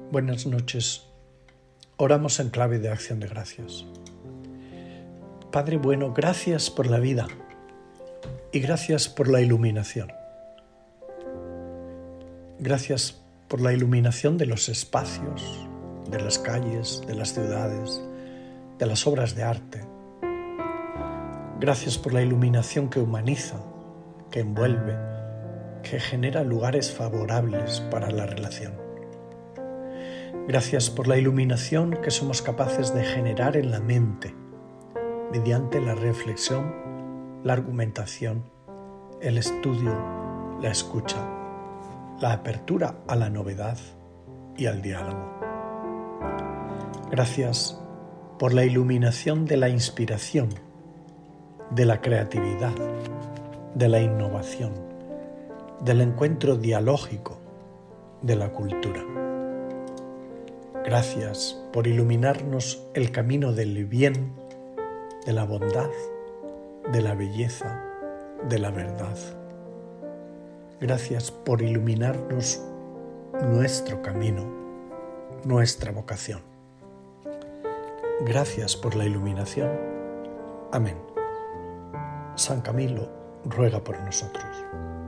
Buenas noches. Oramos en clave de acción de gracias. Padre bueno, gracias por la vida y gracias por la iluminación. Gracias por la iluminación de los espacios, de las calles, de las ciudades, de las obras de arte. Gracias por la iluminación que humaniza, que envuelve, que genera lugares favorables para la relación. Gracias por la iluminación que somos capaces de generar en la mente, mediante la reflexión, la argumentación, el estudio, la escucha, la apertura a la novedad y al diálogo. Gracias por la iluminación de la inspiración, de la creatividad, de la innovación, del encuentro dialógico, de la cultura. Gracias por iluminarnos el camino del bien, de la bondad, de la belleza, de la verdad. Gracias por iluminarnos nuestro camino, nuestra vocación. Gracias por la iluminación. Amén. San Camilo ruega por nosotros.